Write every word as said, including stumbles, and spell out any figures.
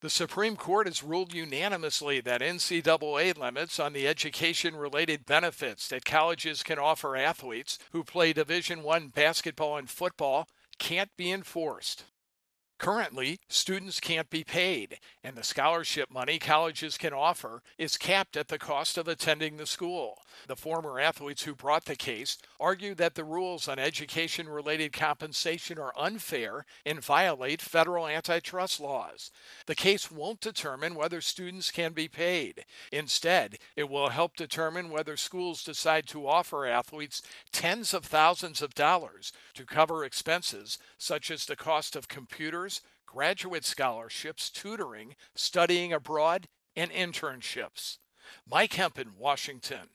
The Supreme Court has ruled unanimously that N C double A limits on the education related benefits that colleges can offer athletes who play Division one basketball and football can't be enforced. Currently, students can't be paid, and the scholarship money colleges can offer is capped at the cost of attending the school. The former athletes who brought the case argue that the rules on education related compensation are unfair and violate federal antitrust laws. The case won't determine whether students can be paid. Instead, it will help determine whether schools decide to offer athletes tens of thousands of dollars to cover expenses such as the cost of computers, graduate scholarships, tutoring, studying abroad, and internships. Mike Hempen, Washington.